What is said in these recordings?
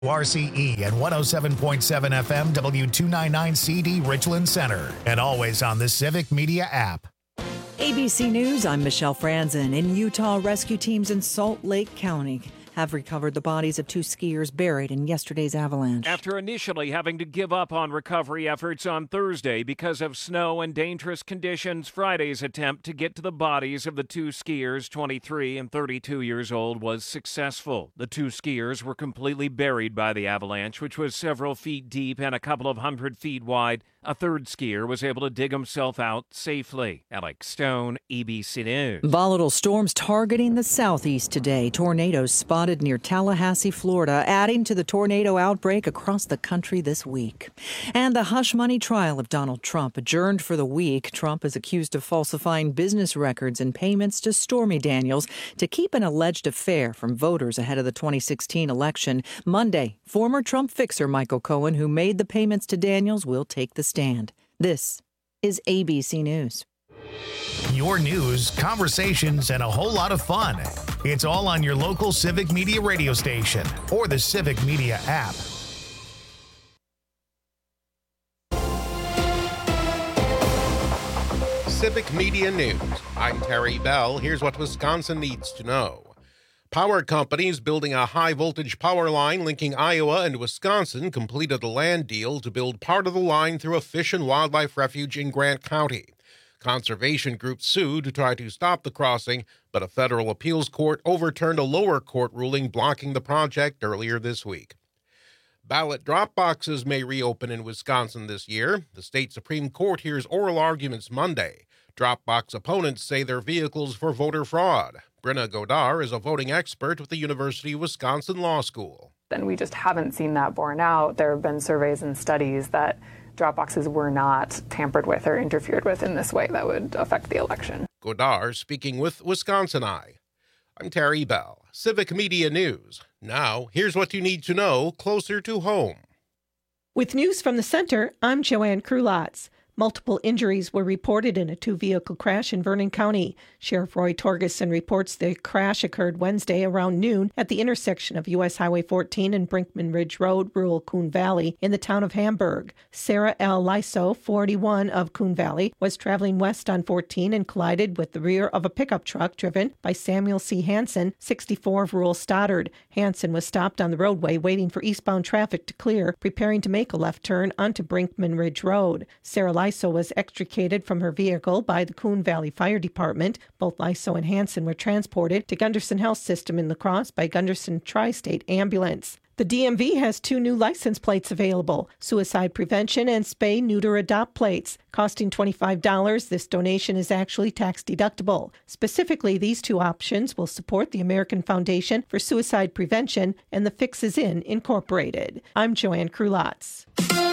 RCE and 107.7 FM W299CD Richland Center, and always on the Civic Media app. ABC News, I'm Michelle Franzen. In Utah, rescue teams in Salt Lake County have recovered the bodies of 2 skiers buried in yesterday's avalanche. After initially having to give up on recovery efforts on Thursday because of snow and dangerous conditions, Friday's attempt to get to the bodies of the 2 skiers, 23 and 32 years old, was successful. The 2 skiers were completely buried by the avalanche, which was several feet deep and a couple of 100 feet wide. A third skier was able to dig himself out safely. Alex Stone, ABC News. Volatile storms targeting the southeast today. Tornadoes spotted near Tallahassee, Florida, adding to the tornado outbreak across the country this week. And the hush money trial of Donald Trump adjourned for the week. Trump is accused of falsifying business records and payments to Stormy Daniels to keep an alleged affair from voters ahead of the 2016 election. Monday, former Trump fixer Michael Cohen, who made the payments to Daniels, will take the stand. This is ABC News. Your news, conversations, and a whole lot of fun. It's all on your local Civic Media radio station or the Civic Media app. Civic Media News. I'm Terry Bell. Here's what Wisconsin needs to know. Power companies building a high-voltage power line linking Iowa and Wisconsin completed a land deal to build part of the line through a fish and wildlife refuge in Grant County. Conservation groups sued to try to stop the crossing, but a federal appeals court overturned a lower court ruling blocking the project earlier this week. Ballot drop boxes may reopen in Wisconsin this year. The state Supreme Court hears oral arguments Monday. Drop box opponents say they're vehicles for voter fraud. Brenna Godar is a voting expert with the University of Wisconsin Law School. And we just haven't seen that borne out. There have been surveys and studies that drop boxes were not tampered with or interfered with in this way that would affect the election. Godar speaking with Wisconsin Eye. I'm Terry Bell, Civic Media News. Now, here's what you need to know closer to home. With news from the center, I'm Joanne Krulotz. Multiple injuries were reported in a 2-vehicle crash in Vernon County. Sheriff Roy Torgerson reports the crash occurred Wednesday around noon at the intersection of U.S. Highway 14 and Brinkman Ridge Road, rural Coon Valley, in the town of Hamburg. Sarah L. Lyso, 41, of Coon Valley, was traveling west on 14 and collided with the rear of a pickup truck driven by Samuel C. Hansen, 64, of rural Stoddard. Hansen was stopped on the roadway waiting for eastbound traffic to clear, preparing to make a left turn onto Brinkman Ridge Road. Sarah Lyso was extricated from her vehicle by the Coon Valley Fire Department. Both Lyso and Hansen were transported to Gunderson Health System in La Crosse by Gunderson Tri-State Ambulance. The DMV has 2 new license plates available, suicide prevention and spay, neuter, adopt plates. Costing $25, this donation is actually tax deductible. Specifically, these 2 options will support the American Foundation for Suicide Prevention and the Fix Is In Incorporated. I'm Joanne Krulotz.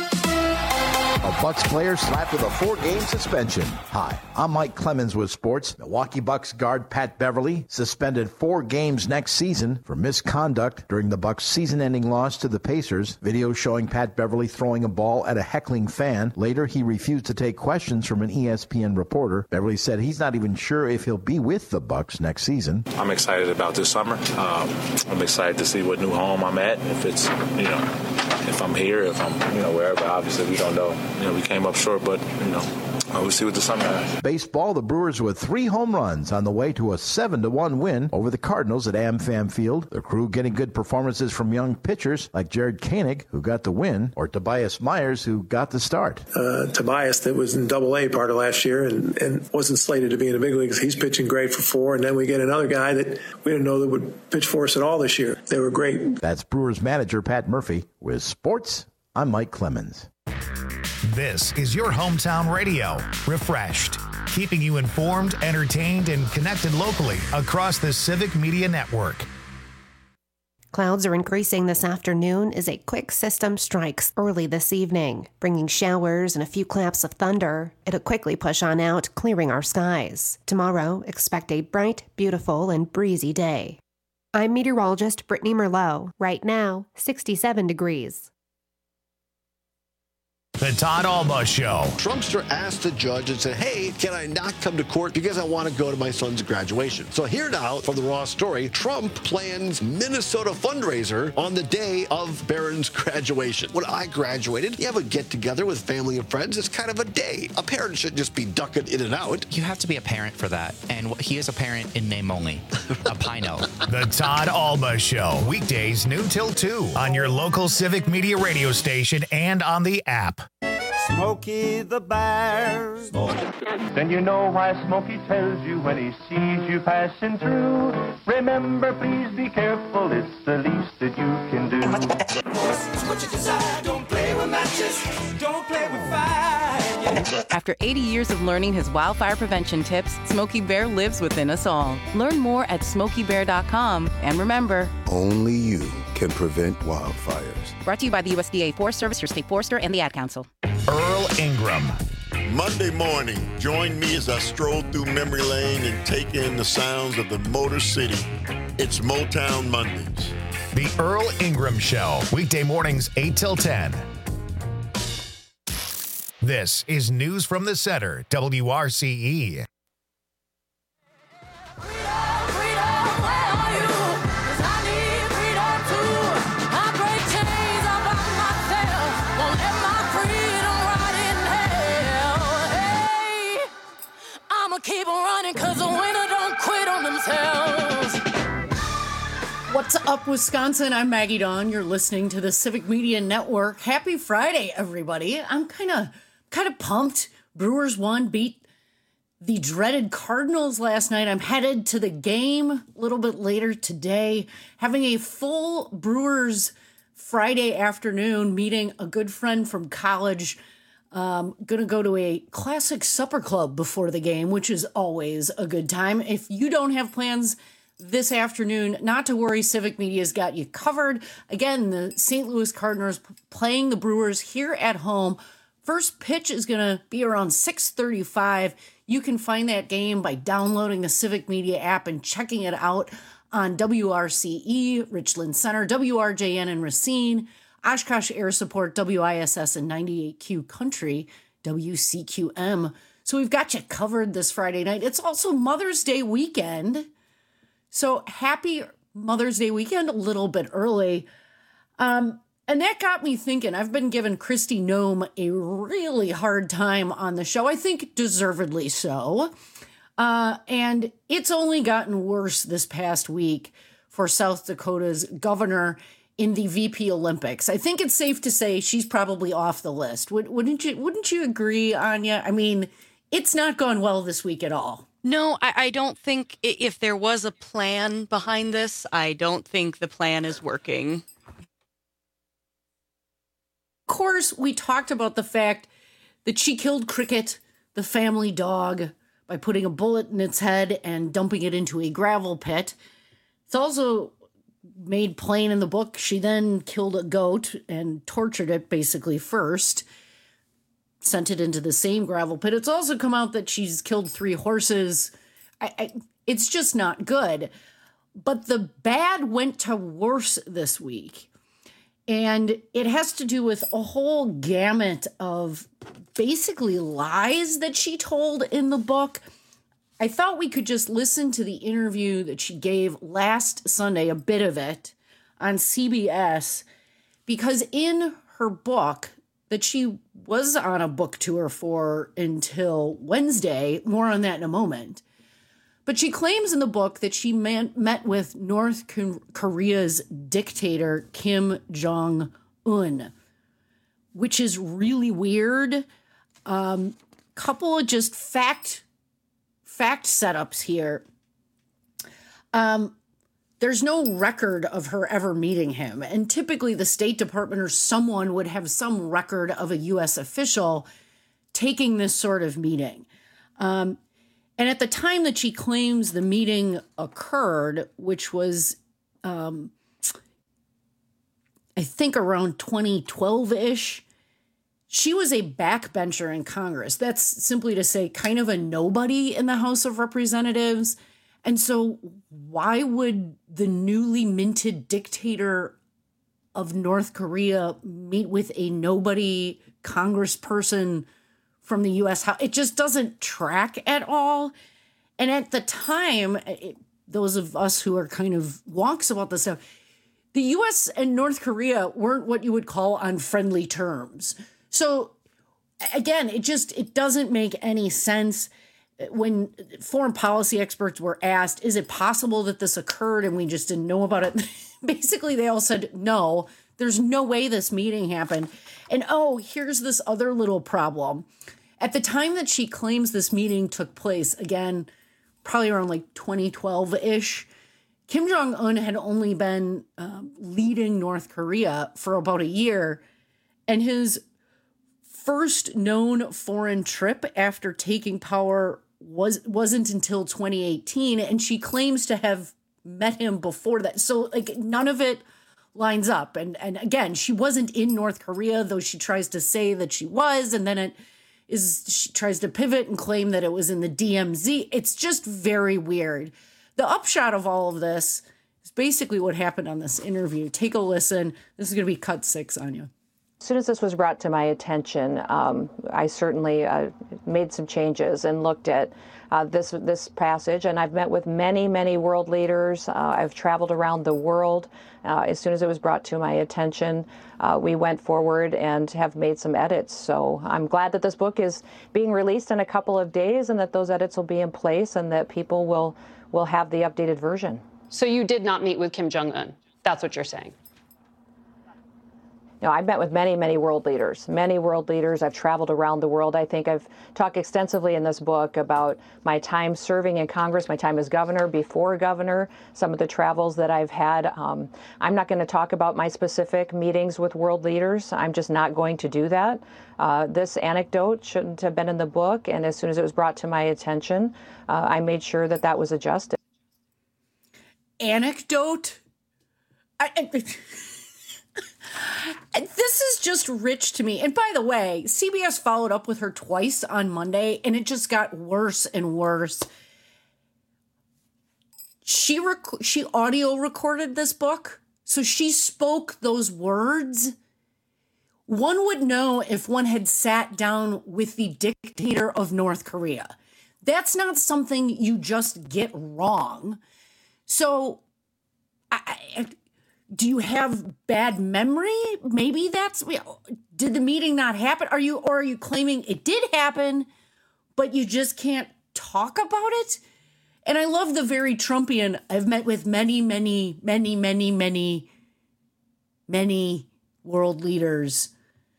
A Bucks player slapped with a 4-game suspension. Hi, I'm Mike Clemens with sports. Milwaukee Bucks guard Pat Beverly suspended 4 games next season for misconduct during the Bucks' season-ending loss to the Pacers. Video showing Pat Beverly throwing a ball at a heckling fan. Later, he refused to take questions from an ESPN reporter. Beverly said he's not even sure if he'll be with the Bucks next season. I'm excited about this summer. I'm excited to see what new home I'm at. If it's, if I'm here, if I'm, wherever. Obviously, we don't know. We came up short, but, we'll see what the summer has. Baseball, the Brewers with 3 home runs on the way to a 7-1 win over the Cardinals at AmFam Field. The Crew getting good performances from young pitchers like Jared Koenig, who got the win, or Tobias Myers, who got the start. Tobias, that was in Double-A part of last year and wasn't slated to be in the big leagues. He's pitching great for 4, and then we get another guy that we didn't know that would pitch for us at all this year. They were great. That's Brewers manager Pat Murphy. With sports, I'm Mike Clemens. This is your hometown radio, refreshed, keeping you informed, entertained, and connected locally across the Civic Media Network. Clouds are increasing this afternoon as a quick system strikes early this evening, bringing showers and a few claps of thunder. It'll quickly push on out, clearing our skies. Tomorrow, expect a bright, beautiful, and breezy day. I'm meteorologist Brittany Merlot. Right now, 67 degrees. The Todd Alba Show. Trumpster asked the judge and said, hey, can I not come to court because I want to go to my son's graduation? So here now from the Raw story, Trump plans Minnesota fundraiser on the day of Barron's graduation. When I graduated, you have a get-together with family and friends. It's kind of a day. A parent shouldn't just be ducking in and out. You have to be a parent for that. And he is a parent in name only. A Pino. The Todd Alba Show. Weekdays noon till 2 on your local Civic Media radio station and on the app. Smokey the Bear. Then you know why Smokey tells you when he sees you passing through. Remember, please be careful, it's the least that you can do. What you desire, don't play with matches, don't play with fire. After 80 years of learning his wildfire prevention tips, Smokey Bear lives within us all. Learn more at SmokeyBear.com. And remember, only you can prevent wildfires. Brought to you by the USDA Forest Service, your state forester, and the Ad Council. Earl Ingram. Monday morning, join me as I stroll through memory lane and take in the sounds of the Motor City. It's Motown Mondays. The Earl Ingram Show. Weekday mornings, 8 till 10. This is News from the Center, WRCE. Keep running because the winner don't quit on themselves. What's up, Wisconsin? I'm Maggie Dawn. You're listening to the Civic Media Network. Happy Friday, everybody. I'm kind of pumped. Brewers won, beat the dreaded Cardinals last night. I'm headed to the game a little bit later today, having a full Brewers Friday afternoon, meeting a good friend from college. Gonna go to a classic supper club before the game, which is always a good time. If you don't have plans this afternoon, not to worry, Civic Media's got you covered. Again, the St. Louis Cardinals playing the Brewers here at home. First pitch is gonna be around 6:35. You can find that game by downloading the Civic Media app and checking it out on WRCE, Richland Center, WRJN in Racine, Oshkosh Air Support, WISS, and 98Q Country, WCQM. So we've got you covered this Friday night. It's also Mother's Day weekend. So happy Mother's Day weekend a little bit early. And that got me thinking. I've been giving Kristi Noem a really hard time on the show. I think deservedly so. And it's only gotten worse this past week for South Dakota's governor in the VP Olympics. I think it's safe to say she's probably off the list. Wouldn't you agree, Anya? I mean, it's not gone well this week at all. No, I don't think if there was a plan behind this, I don't think the plan is working. Of course, we talked about the fact that she killed Cricket, the family dog, by putting a bullet in its head and dumping it into a gravel pit. It's also made plain in the book she then killed a goat and tortured it basically first, sent it into the same gravel pit. It's also come out that she's killed 3 horses. It's just not good. But the bad went to worse this week. And it has to do with a whole gamut of basically lies that she told in the book. I thought we could just listen to the interview that she gave last Sunday, a bit of it, on CBS, because in her book that she was on a book tour for until Wednesday, more on that in a moment, but she claims in the book that she met with North Korea's dictator Kim Jong-un, which is really weird. Couple of just fact setups here. There's no record of her ever meeting him. And typically the State Department or someone would have some record of a U.S. official taking this sort of meeting. And at the time that she claims the meeting occurred, which was, I think around 2012-ish, she was a backbencher in Congress. That's simply to say kind of a nobody in the House of Representatives. And so why would the newly minted dictator of North Korea meet with a nobody congressperson from the U.S. House. It just doesn't track at all. And at the time, those of us who are kind of wonks about this stuff, the U.S. and North Korea weren't what you would call on friendly terms. So again, it doesn't make any sense. When foreign policy experts were asked, is it possible that this occurred and we just didn't know about it? Basically, they all said, no, there's no way this meeting happened. And here's this other little problem. At the time that she claims this meeting took place, again, probably around like 2012-ish, Kim Jong-un had only been leading North Korea for about a year. And his first known foreign trip after taking power wasn't until 2018, and she claims to have met him before that. So like none of it lines up. And again, she wasn't in North Korea, though she tries to say that she was, and then she tries to pivot and claim that it was in the DMZ. It's just very weird. The upshot of all of this is basically what happened on this interview. Take a listen. This is going to be cut 6 on you. As soon as this was brought to my attention, I certainly made some changes and looked at this passage. And I've met with many, many world leaders. I've traveled around the world. As soon as it was brought to my attention, we went forward and have made some edits. So I'm glad that this book is being released in a couple of days and that those edits will be in place and that people will have the updated version. So you did not meet with Kim Jong-un. That's what you're saying. No, I've met with many, many world leaders. I've traveled around the world. I think I've talked extensively in this book about my time serving in Congress, my time as governor, before governor, some of the travels that I've had. I'm not going to talk about my specific meetings with world leaders. I'm just not going to do that. This anecdote shouldn't have been in the book. And as soon as it was brought to my attention, I made sure that that was adjusted. Anecdote? This is just rich to me. And by the way, CBS followed up with her twice on Monday, and it just got worse and worse. She audio recorded this book, so she spoke those words. One would know if one had sat down with the dictator of North Korea. That's not something you just get wrong. So do you have bad memory? Maybe that's, did the meeting not happen? Are you claiming it did happen, but you just can't talk about it? And I love the very Trumpian, I've met with many, many, many, many, many, many world leaders.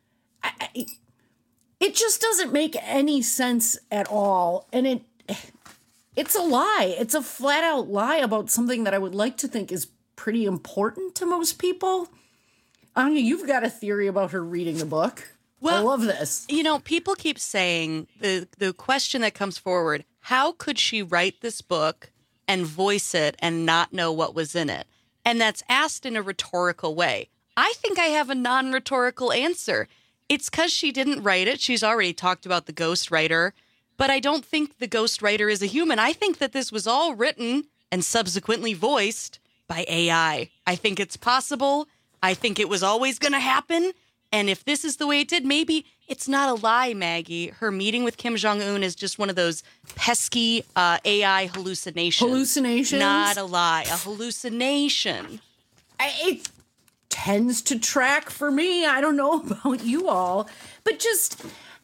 It just doesn't make any sense at all. And it's a lie. It's a flat out lie about something that I would like to think is pretty important to most people. Anya, you've got a theory about her reading the book. Well, I love this. You know, people keep saying the question that comes forward, how could she write this book and voice it and not know what was in it? And that's asked in a rhetorical way. I think I have a non-rhetorical answer. It's because she didn't write it. She's already talked about the ghostwriter, but I don't think the ghostwriter is a human. I think that this was all written and subsequently voiced by AI. I think it's possible. I think it was always going to happen. And if this is the way it did, maybe it's not a lie, Maggie. Her meeting with Kim Jong-un is just one of those pesky AI hallucinations. Hallucinations? Not a lie. A hallucination. It tends to track for me. I don't know about you all. But just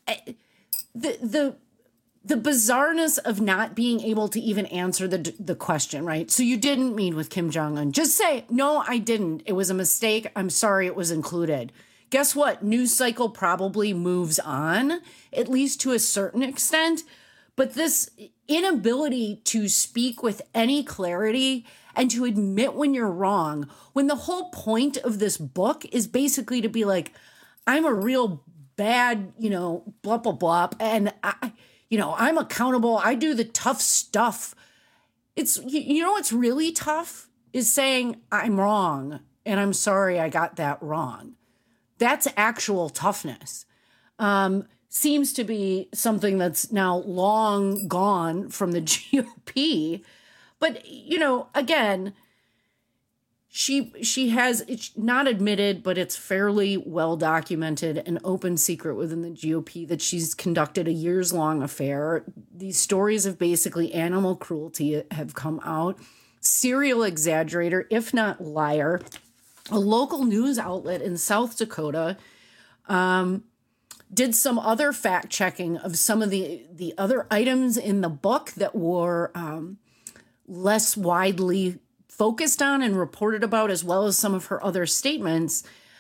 the bizarreness of not being able to even answer the question, right? So you didn't meet with Kim Jong-un. Just say, no, I didn't. It was a mistake. I'm sorry it was included. Guess what? News cycle probably moves on, at least to a certain extent. But this inability to speak with any clarity and to admit when you're wrong, when the whole point of this book is basically to be like, I'm a real bad, blah, blah, blah, and I'm accountable. I do the tough stuff. It's, what's really tough is saying I'm wrong and I'm sorry I got that wrong. That's actual toughness. Seems to be something that's now long gone from the GOP. But, again, She has, it's not admitted, but it's fairly well documented, an open secret within the GOP that she's conducted a years-long affair. These stories of basically animal cruelty have come out. Serial exaggerator, if not liar. A local news outlet in South Dakota did some other fact-checking of some of the other items in the book that were less widely focused on and reported about, as well as some of her other statements.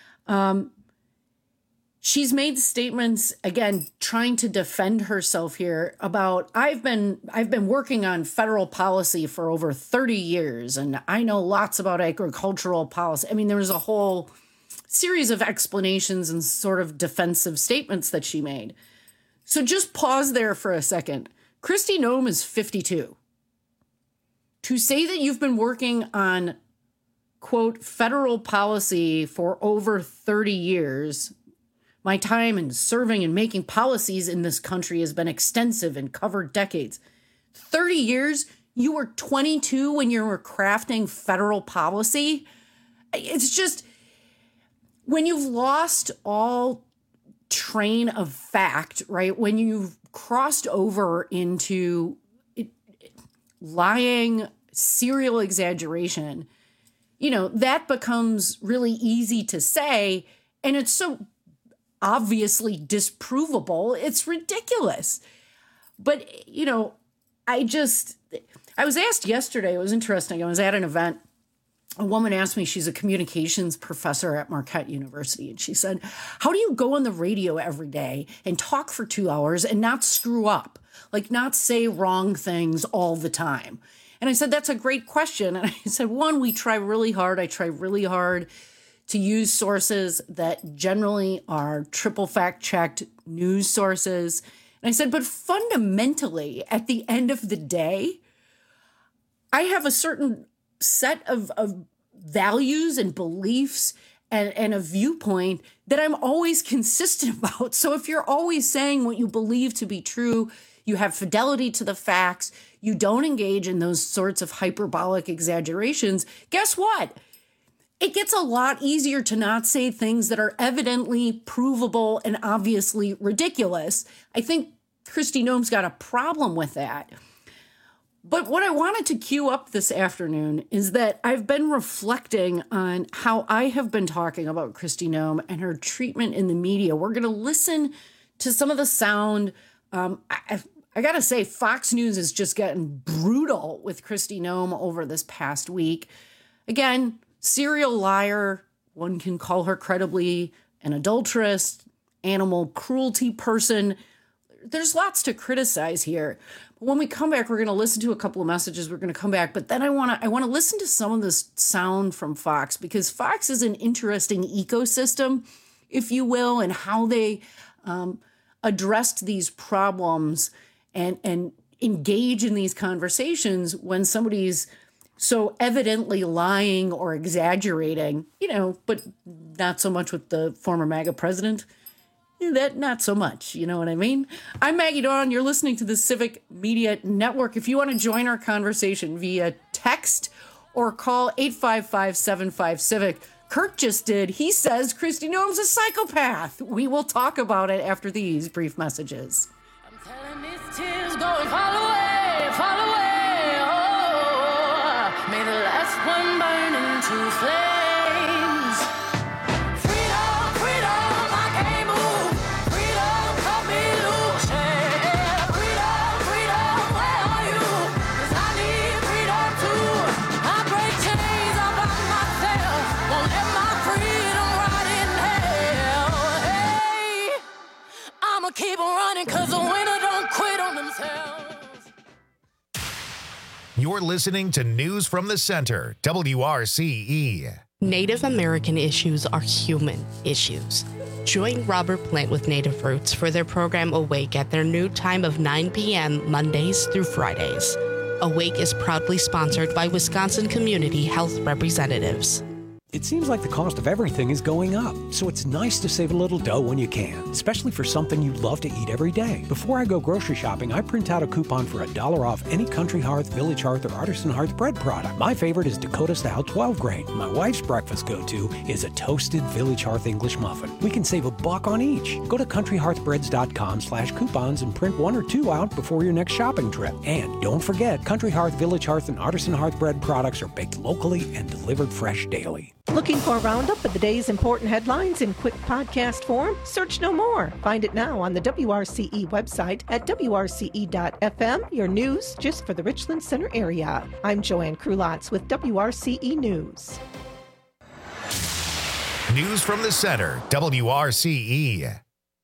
She's made statements, again, trying to defend herself here about, I've been working on federal policy for over 30 years, and I know lots about agricultural policy. I mean, there was a whole series of explanations and sort of defensive statements that she made. So just pause there for a second. Kristi Noem is 52. To say that you've been working on, quote, federal policy for over 30 years, my time in serving and making policies in this country has been extensive and covered decades. 30 years? You were 22 when you were crafting federal policy? It's just, when you've lost all train of fact, right? When you've crossed over into lying, serial exaggeration, that becomes really easy to say, and it's so obviously disprovable. It's ridiculous. But, I was asked yesterday, it was interesting. I was at an event. A woman asked me, she's a communications professor at Marquette University, and she said, how do you go on the radio every day and talk for 2 hours and not screw up, like not say wrong things all the time? And I said, that's a great question. And I said, one, we try really hard. I try really hard to use sources that generally are triple fact-checked news sources. And I said, but fundamentally, at the end of the day, I have a certain set of values and beliefs and a viewpoint that I'm always consistent about. So if you're always saying what you believe to be true, you have fidelity to the facts, you don't engage in those sorts of hyperbolic exaggerations, guess what? It gets a lot easier to not say things that are evidently provable and obviously ridiculous. I think Kristi Noem's got a problem with that. But what I wanted to cue up this afternoon is that I've been reflecting on how I have been talking about Kristi Noem and her treatment in the media. We're going to listen to some of the sound. I got to say, Fox News has just gotten brutal with Kristi Noem over this past week. Again, serial liar. One can call her credibly an adulteress, animal cruelty person. There's lots to criticize here. But when we come back, we're going to listen to a couple of messages. We're going to come back. But then I want to listen to some of this sound from Fox, because Fox is an interesting ecosystem, if you will, and how they addressed these problems and engage in these conversations when somebody's so evidently lying or exaggerating, but not so much with the former MAGA president. That not so much, you know what I mean? I'm Maggie Dawn. You're listening to the Civic Media Network. If you want to join our conversation via text or call 855-75-CIVIC, Kirk just did. He says Kristi Noem's a psychopath. We will talk about it after these brief messages. I'm telling these tears going fall away, oh, may the last one burn into flames. Keep on running, cause the winner don't quit on themselves. You're listening to News from the Center, WRCE. Native American issues are human issues. Join Robert Plant with Native Roots for their program Awake at their new time of 9 p.m. Mondays through Fridays. Awake is proudly sponsored by Wisconsin Community Health Representatives. It seems like the cost of everything is going up, so it's nice to save a little dough when you can, especially for something you love to eat every day. Before I go grocery shopping, I print out a coupon for $1 off any Country Hearth, Village Hearth, or Artisan Hearth bread product. My favorite is Dakota Style 12 grain. My wife's breakfast go-to is a toasted Village Hearth English muffin. We can save $1 on each. Go to countryhearthbreads.com/coupons and print 1 or 2 out before your next shopping trip. And don't forget, Country Hearth, Village Hearth, and Artisan Hearth bread products are baked locally and delivered fresh daily. Looking for a roundup of the day's important headlines in quick podcast form? Search no more. Find it now on the WRCE website at wrce.fm, your news just for the Richland Center area. I'm Joanne Krulotz with WRCE News. News from the center, WRCE.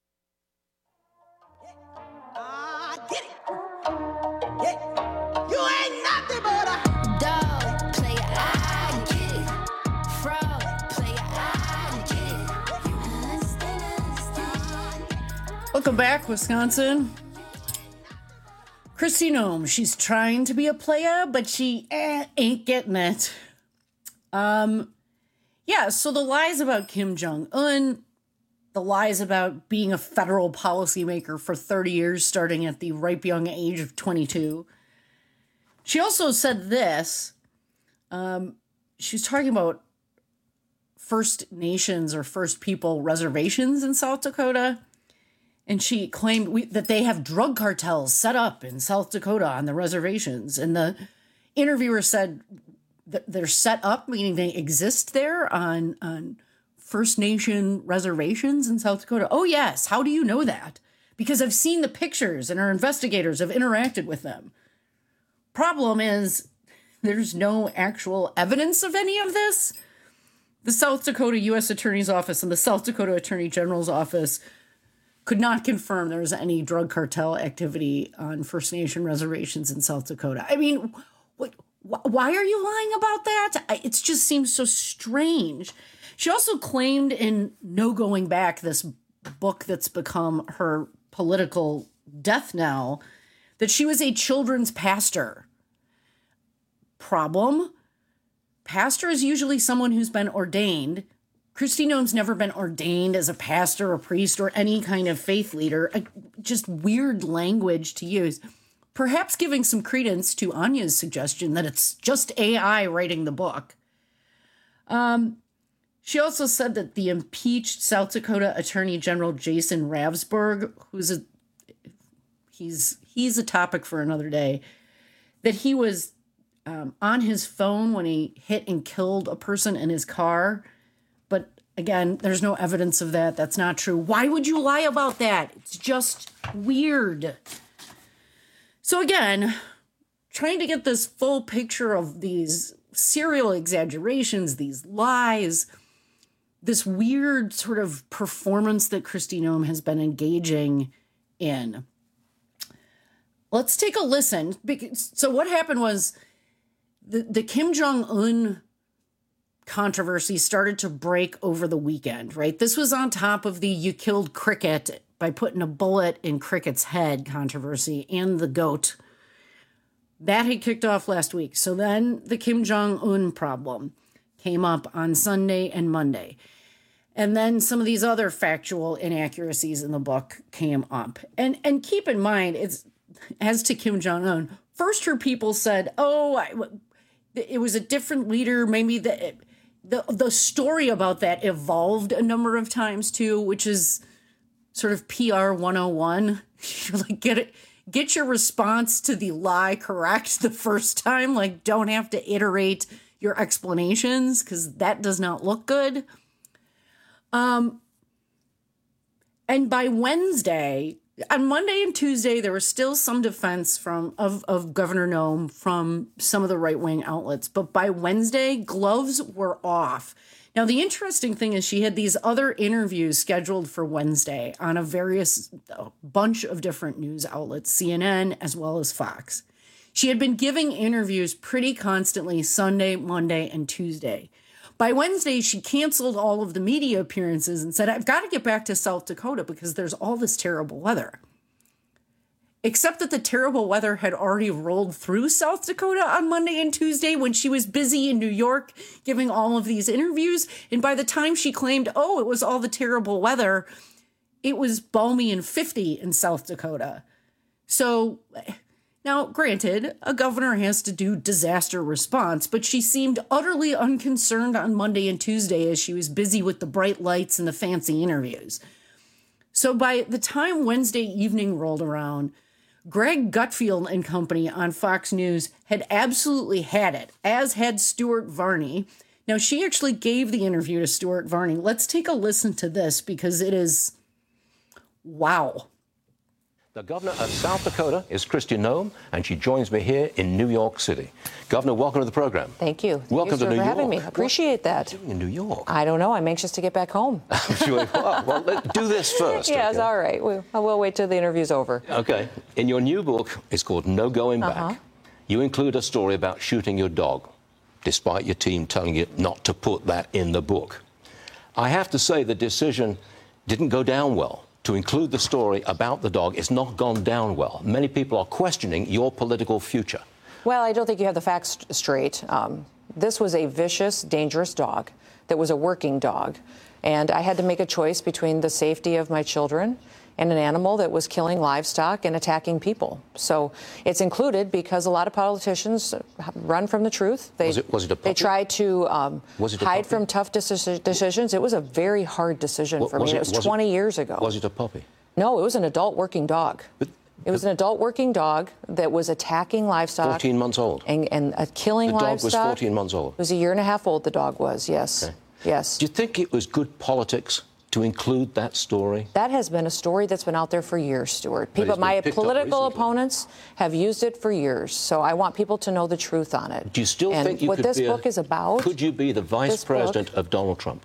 Welcome back, Wisconsin. Kristi Noem, she's trying to be a playa, but she ain't getting it. So the lies about Kim Jong-un, the lies about being a federal policymaker for 30 years, starting at the ripe young age of 22. She also said this. She was talking about First Nations or First People reservations in South Dakota. And she claimed that they have drug cartels set up in South Dakota on the reservations. And the interviewer said that they're set up, meaning they exist there on First Nation reservations in South Dakota. Oh, yes. How do you know that? Because I've seen the pictures and our investigators have interacted with them. Problem is, there's no actual evidence of any of this. The South Dakota U.S. Attorney's Office and the South Dakota Attorney General's Office could not confirm there was any drug cartel activity on First Nation reservations in South Dakota. I mean, why are you lying about that? It just seems so strange. She also claimed in No Going Back, this book that's become her political death knell, that she was a children's pastor. Problem? Pastor is usually someone who's been ordained. Kristi Noem's never been ordained as a pastor, a priest, or any kind of faith leader. Just weird language to use. Perhaps giving some credence to Anya's suggestion that it's just AI writing the book. She also said that the impeached South Dakota Attorney General Jason Ravsberg, he's a topic for another day, that he was on his phone when he hit and killed a person in his car. But again, there's no evidence of that. That's not true. Why would you lie about that? It's just weird. So again, trying to get this full picture of these serial exaggerations, these lies, this weird sort of performance that Kristi Noem has been engaging in. Let's take a listen. So what happened was the Kim Jong-un controversy started to break over the weekend, right? This was on top of the "you killed Cricket by putting a bullet in Cricket's head" controversy and the goat. That had kicked off last week. So then the Kim Jong-un problem came up on Sunday and Monday. And then some of these other factual inaccuracies in the book came up. And keep in mind, it's as to Kim Jong-un, first her people said, it was a different leader. Maybe the story about that evolved a number of times too, which is sort of PR 101. Like, get your response to the lie correct the first time. Like, don't have to iterate your explanations because that does not look good. And by Wednesday, on Monday and Tuesday, there was still some defense of Governor Noem from some of the right-wing outlets. But by Wednesday, gloves were off. Now, the interesting thing is she had these other interviews scheduled for Wednesday on a bunch of different news outlets, CNN as well as Fox. She had been giving interviews pretty constantly Sunday, Monday, and Tuesday. By Wednesday, she canceled all of the media appearances and said, I've got to get back to South Dakota because there's all this terrible weather. except that the terrible weather had already rolled through South Dakota on Monday and Tuesday when she was busy in New York giving all of these interviews. And by the time she claimed, oh, it was all the terrible weather, it was balmy and 50 in South Dakota. So now, granted, a governor has to do disaster response, but she seemed utterly unconcerned on Monday and Tuesday as she was busy with the bright lights and the fancy interviews. So by the time Wednesday evening rolled around, Greg Gutfeld and company on Fox News had absolutely had it, as had Stuart Varney. Now, she actually gave the interview to Stuart Varney. Let's take a listen to this because it is, wow. The governor of South Dakota is Kristi Noem, and she joins me here in New York City. Governor, welcome to the program. Thank you. Welcome to New York. Thanks for having me. Appreciate that. What are you doing in New York? I don't know. I'm anxious to get back home. I'm sure you are. Well, let's do this first. Yes, okay? All right. We'll wait till the interview's over. Okay. In your new book, it's called No Going Back. You include a story about shooting your dog, despite your team telling you not to put that in the book. I have to say the decision didn't go down well. To include the story about the dog, it's not gone down well. Many people are questioning your political future. Well, I don't think you have the facts straight. This was a vicious, dangerous dog that was a working dog. And I had to make a choice between the safety of my children and an animal that was killing livestock and attacking people. So it's included because a lot of politicians run from the truth. Was it a puppy? They try to hide from tough decisions. It was a very hard decision for me. It was 20 years ago. Was it a puppy? No, it was an adult working dog. It was an adult working dog that was attacking livestock. 14 months old? And killing livestock. The dog was 14 months old? It was a year and a half old, the dog was, yes. Okay. Yes. Do you think it was good politics to include that story? That has been a story that's been out there for years, Stuart. My political opponents have used it for years, so I want people to know the truth on it. Do you still think you what this book is about? Could you be the vice president of Donald Trump?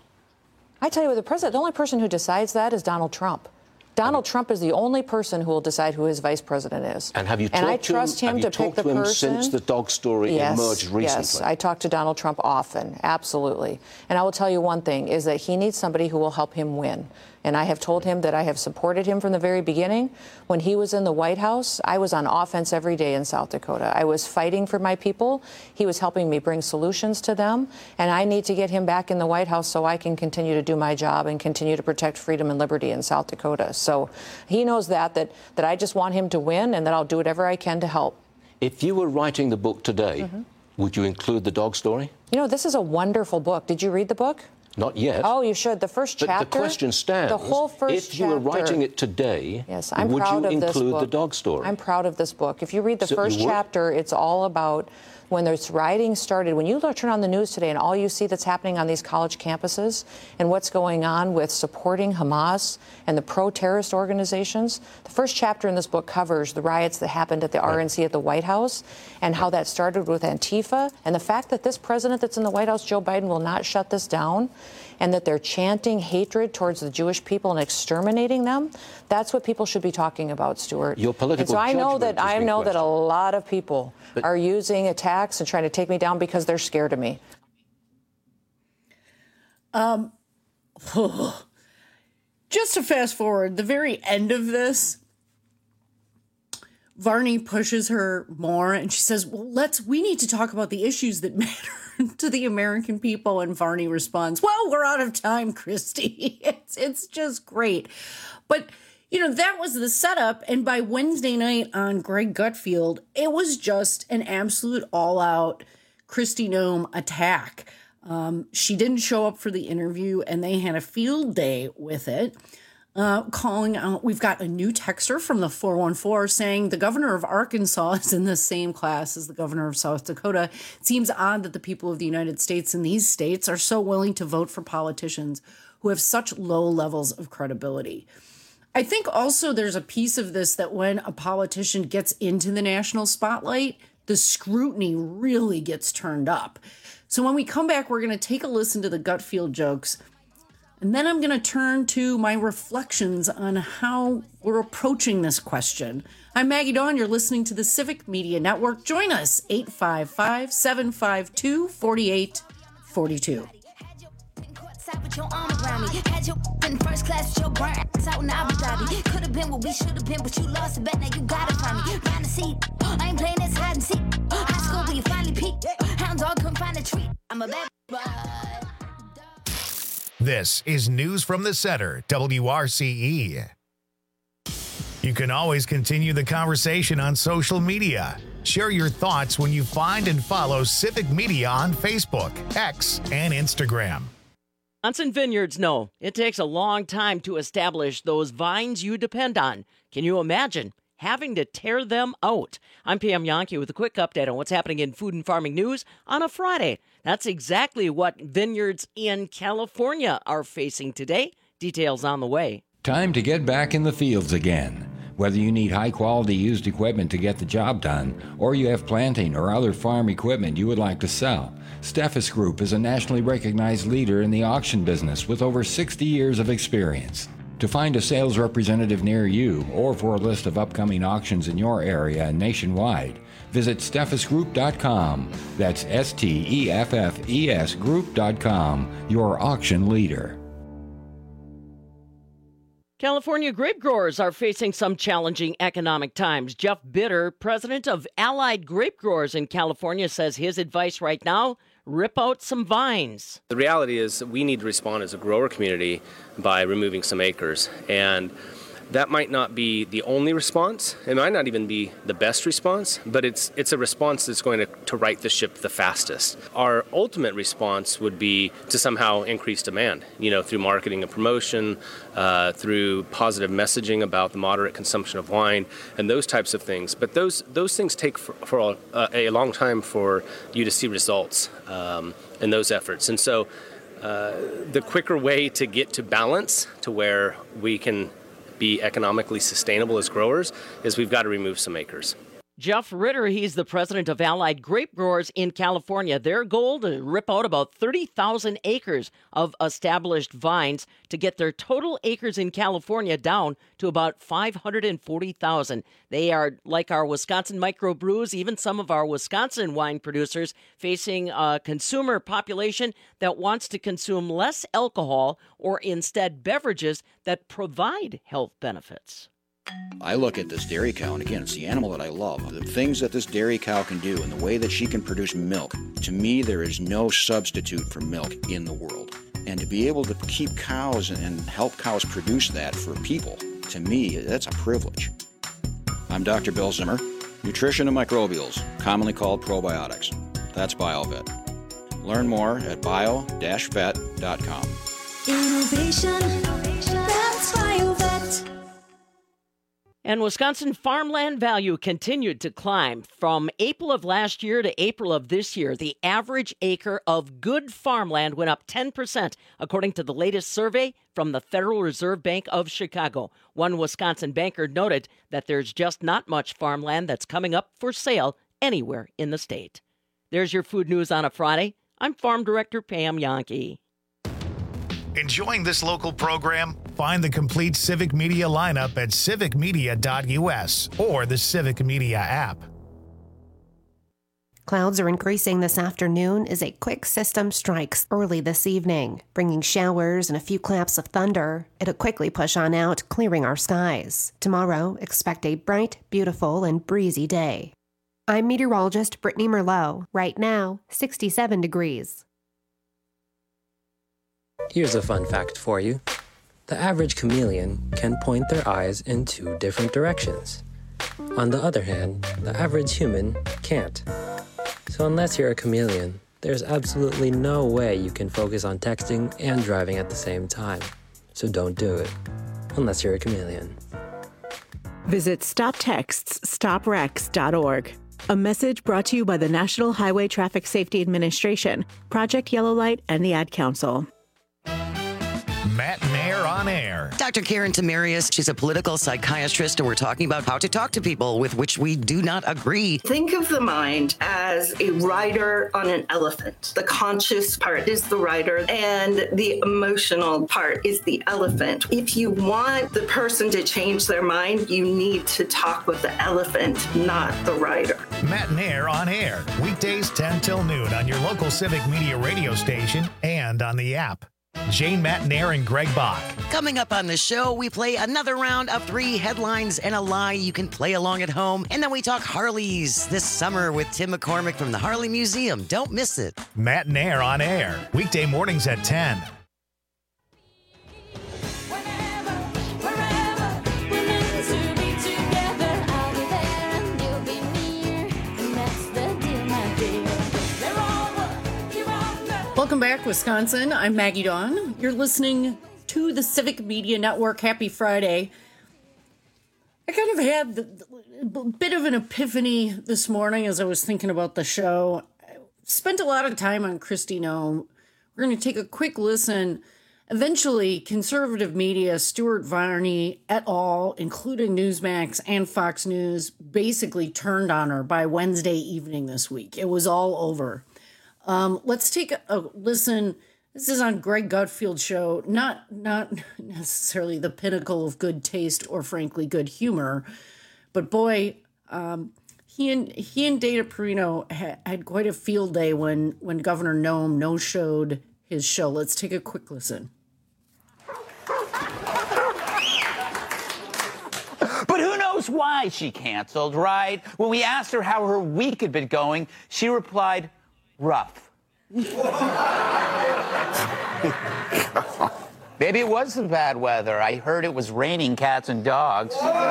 I tell you what, the only person who decides that is Donald Trump. Donald Trump is the only person who will decide who his vice president is. And have you talked to him since the dog story emerged recently? Yes, I talk to Donald Trump often, absolutely. And I will tell you one thing, is that he needs somebody who will help him win. And I have told him that I have supported him from the very beginning. When he was in the White House, I was on offense every day in South Dakota. I was fighting for my people. He was helping me bring solutions to them. And I need to get him back in the White House so I can continue to do my job and continue to protect freedom and liberty in South Dakota. So he knows that I just want him to win and that I'll do whatever I can to help. If you were writing the book today, would you include the dog story? You know, this is a wonderful book. Did you read the book? Not yet. Oh, you should. The first chapter. But the question stands. The whole first chapter. If you were writing it today, would you include the dog story? I'm proud of this book. If you read the first chapter, it's all about when this rioting started. When you turn on the news today and all you see that's happening on these college campuses and what's going on with supporting Hamas and the pro-terrorist organizations, the first chapter in this book covers the riots that happened at the RNC at the White House and how that started with Antifa and the fact that this president that's in the White House, Joe Biden, will not shut this down and that they're chanting hatred towards the Jewish people and exterminating them. That's what people should be talking about, Stuart. Your political I know that a lot of people are using attacks and trying to take me down because they're scared of me. Just to fast forward, the very end of this, Varney pushes her more and she says, well, we need to talk about the issues that matter to the American people. And Varney responds, well, we're out of time, Kristi. It's just great. But, you know, that was the setup. And by Wednesday night on Greg Gutfeld, it was just an absolute all-out Kristi Noem attack. She didn't show up for the interview and they had a field day with it. Calling out, we've got a new texter from the 414 saying the governor of Arkansas is in the same class as the governor of South Dakota. It seems odd that the people of the United States in these states are so willing to vote for politicians who have such low levels of credibility. I think also there's a piece of this that when a politician gets into the national spotlight, the scrutiny really gets turned up. So when we come back, we're going to take a listen to the Gutfeld jokes. And then I'm going to turn to my reflections on how we're approaching this question. I'm Maggie Dawn. You're listening to the Civic Media Network. Join us, 855-752-4842. Had your in first class with your burnt ass out in Abu Dhabi. Could have been what we should have been, but you lost the bet. Now you got it from me. Find a seat. I ain't playing this hide and seek. High school where you finally peaked. Hound dog couldn't find a treat. I'm a bad boy. This is News from the Center, WRCE. You can always continue the conversation on social media. Share your thoughts when you find and follow Civic Media on Facebook, X, and Instagram. Wisconsin vineyards know it takes a long time to establish those vines you depend on. Can you imagine having to tear them out? I'm Pam Yankee with a quick update on what's happening in food and farming news on a Friday. That's exactly what vineyards in California are facing today. Details on the way. Time to get back in the fields again. Whether you need high-quality used equipment to get the job done, or you have planting or other farm equipment you would like to sell, Steffes Group is a nationally recognized leader in the auction business with over 60 years of experience. To find a sales representative near you, or for a list of upcoming auctions in your area and nationwide, visit steffesgroup.com. That's STEFFES group.com, your auction leader. California grape growers are facing some challenging economic times. Jeff Bitter, president of Allied Grape Growers in California, says his advice right now, rip out some vines. The reality is we need to respond as a grower community by removing some acres. And that might not be the only response. It might not even be the best response, but it's a response that's going to right the ship the fastest. Our ultimate response would be to somehow increase demand, through marketing and promotion, through positive messaging about the moderate consumption of wine, and those types of things. But those things take for a long time for you to see results in those efforts. And so the quicker way to get to balance to where we can be economically sustainable as growers is we've got to remove some acres. Jeff Ritter, he's the president of Allied Grape Growers in California. Their goal to rip out about 30,000 acres of established vines to get their total acres in California down to about 540,000. They are, like our Wisconsin microbrews, even some of our Wisconsin wine producers, facing a consumer population that wants to consume less alcohol or instead beverages that provide health benefits. I look at this dairy cow, and again, it's the animal that I love. The things that this dairy cow can do and the way that she can produce milk, to me, there is no substitute for milk in the world. And to be able to keep cows and help cows produce that for people, to me, that's a privilege. I'm Dr. Bill Zimmer, nutrition and microbials, commonly called probiotics. That's BioVet. Learn more at bio-vet.com. Innovation, that's BioVet. And Wisconsin farmland value continued to climb. From April of last year to April of this year, the average acre of good farmland went up 10%, according to the latest survey from the Federal Reserve Bank of Chicago. One Wisconsin banker noted that there's just not much farmland that's coming up for sale anywhere in the state. There's your food news on a Friday. I'm Farm Director Pam Yankee. Enjoying this local program? Find the complete Civic Media lineup at civicmedia.us or the Civic Media app. Clouds are increasing this afternoon as a quick system strikes early this evening, bringing showers and a few claps of thunder. It'll quickly push on out, clearing our skies. Tomorrow, expect a bright, beautiful, and breezy day. I'm meteorologist Brittany Merlot. Right now, 67 degrees. Here's a fun fact for you. The average chameleon can point their eyes in 2 different directions. On the other hand, the average human can't. So unless you're a chameleon, there's absolutely no way you can focus on texting and driving at the same time. So don't do it, unless you're a chameleon. Visit StopTextsStopWrecks.org. A message brought to you by the National Highway Traffic Safety Administration, Project Yellow Light, and the Ad Council. Matt Mayer on air. Dr. Karen Tamarius, she's a political psychiatrist, and we're talking about how to talk to people with which we do not agree. Think of the mind as a rider on an elephant. The conscious part is the rider, and the emotional part is the elephant. If you want the person to change their mind, you need to talk with the elephant, not the rider. Matt Mayer on air, weekdays 10 till noon on your local Civic Media radio station and on the app. Jane Matnair and Greg Bach. Coming up on the show, we play another round of 3 headlines and a lie. You can play along at home. And then we talk Harleys this summer with Tim McCormick from the Harley Museum. Don't miss it. Matnair on air, weekday mornings at 10. Welcome back, Wisconsin. I'm Maggie Dawn. You're listening to the Civic Media Network. Happy Friday. I kind of had a bit of an epiphany this morning as I was thinking about the show. I spent a lot of time on Kristi Noem. We're going to take a quick listen. Eventually, conservative media, Stuart Varney et al., including Newsmax and Fox News, basically turned on her by Wednesday evening this week. It was all over. Let's take a listen. This is on Greg Gutfield's show, not necessarily the pinnacle of good taste or frankly good humor, but boy, he and Dana Perino had quite a field day when Governor Noem no-showed his show. Let's take a quick listen. But who knows why she canceled, right? When we asked her how her week had been going, she replied, rough. Maybe it was the bad weather. I heard it was raining cats and dogs.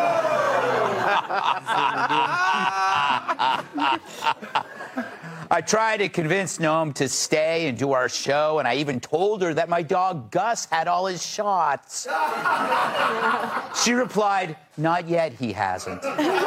I tried to convince Noem to stay and do our show, and I even told her that my dog Gus had all his shots. She replied, not yet, he hasn't.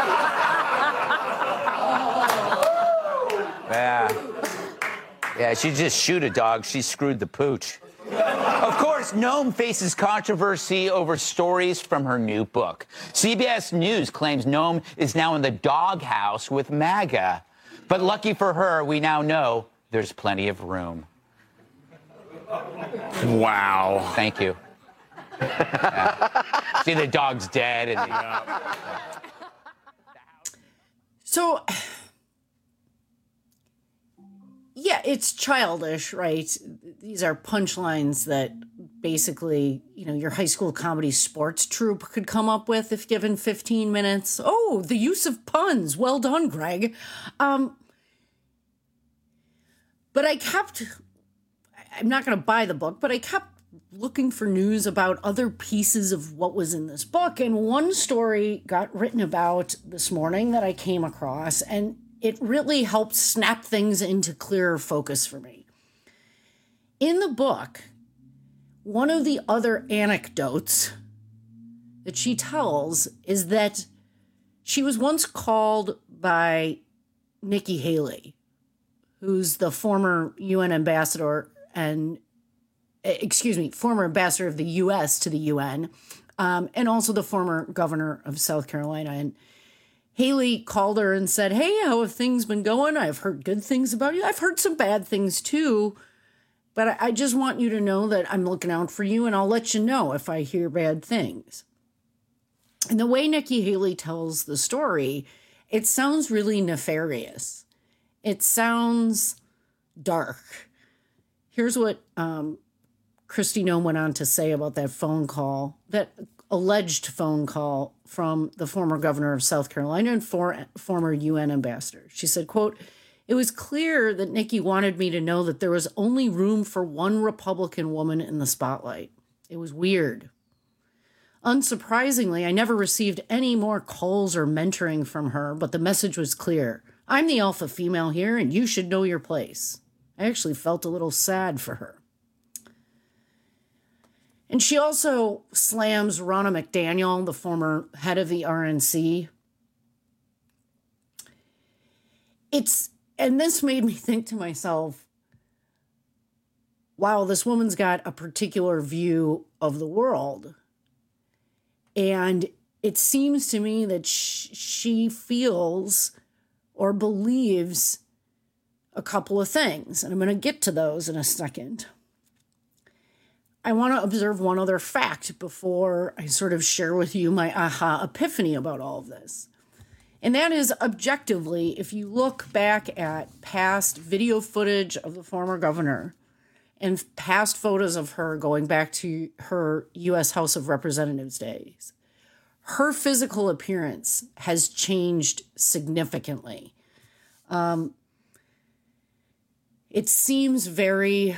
Yeah, she just shoot a dog. She screwed the pooch. Of course, Noem faces controversy over stories from her new book. CBS News claims Noem is now in the doghouse with MAGA. But lucky for her, we now know there's plenty of room. Wow. Thank you. Yeah. See, the dog's dead. And So... yeah, it's childish, right? These are punchlines that basically, your high school comedy sports troupe could come up with if given 15 minutes. Oh, the use of puns. Well done, Greg. But I'm not going to buy the book, but I kept looking for news about other pieces of what was in this book. And one story got written about this morning that I came across, and it really helped snap things into clearer focus for me. In the book, one of the other anecdotes that she tells is that she was once called by Nikki Haley, who's the former UN ambassador former ambassador of the U.S. to the UN, and also the former governor of South Carolina. And Haley called her and said, hey, how have things been going? I've heard good things about you. I've heard some bad things too, but I just want you to know that I'm looking out for you, and I'll let you know if I hear bad things. And the way Nikki Haley tells the story, it sounds really nefarious. It sounds dark. Here's what Kristi Noem went on to say about that phone call, that alleged phone call from the former governor of South Carolina and former UN ambassador. She said, quote, it was clear that Nikki wanted me to know that there was only room for one Republican woman in the spotlight. It was weird. Unsurprisingly, I never received any more calls or mentoring from her, but the message was clear. I'm the alpha female here, and you should know your place. I actually felt a little sad for her. And she also slams Ronna McDaniel, the former head of the RNC. And this made me think to myself, wow, this woman's got a particular view of the world. And it seems to me that she feels or believes a couple of things. And I'm going to get to those in a second. I want to observe one other fact before I sort of share with you my aha epiphany about all of this. And that is, objectively, if you look back at past video footage of the former governor and past photos of her going back to her U.S. House of Representatives days, her physical appearance has changed significantly. It seems very,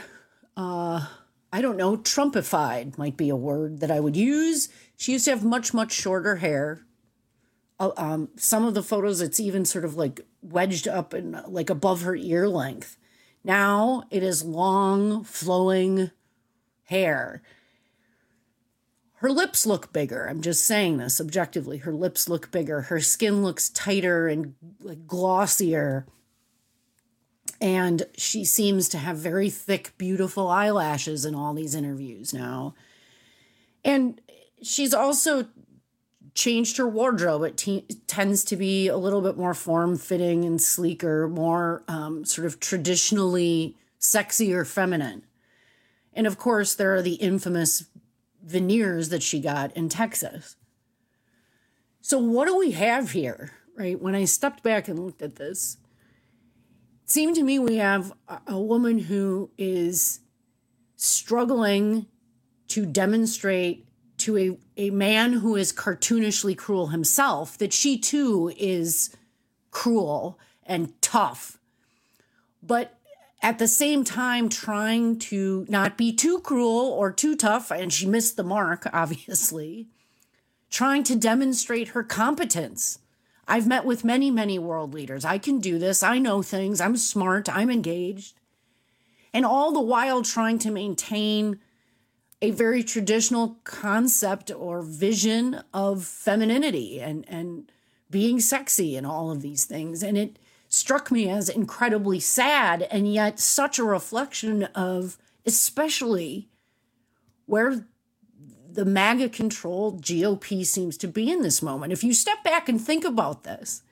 Trumpified might be a word that I would use. She used to have much, much shorter hair. Some of the photos, it's even sort of like wedged up and like above her ear length. Now it is long, flowing hair. Her lips look bigger. I'm just saying this objectively. Her lips look bigger. Her skin looks tighter and like glossier. And she seems to have very thick, beautiful eyelashes in all these interviews now. And she's also changed her wardrobe. It tends to be a little bit more form-fitting and sleeker, more sort of traditionally sexy or feminine. And of course, there are the infamous veneers that she got in Texas. So what do we have here, right? When I stepped back and looked at this, it seemed to me we have a woman who is struggling to demonstrate to a man who is cartoonishly cruel himself that she too is cruel and tough, but at the same time trying to not be too cruel or too tough, and she missed the mark, obviously, trying to demonstrate her competence. I've met with many, many world leaders. I can do this. I know things. I'm smart. I'm engaged. And all the while trying to maintain a very traditional concept or vision of femininity and being sexy and all of these things. And it struck me as incredibly sad, and yet such a reflection of especially where the MAGA-controlled GOP seems to be in this moment. If you step back and think about this,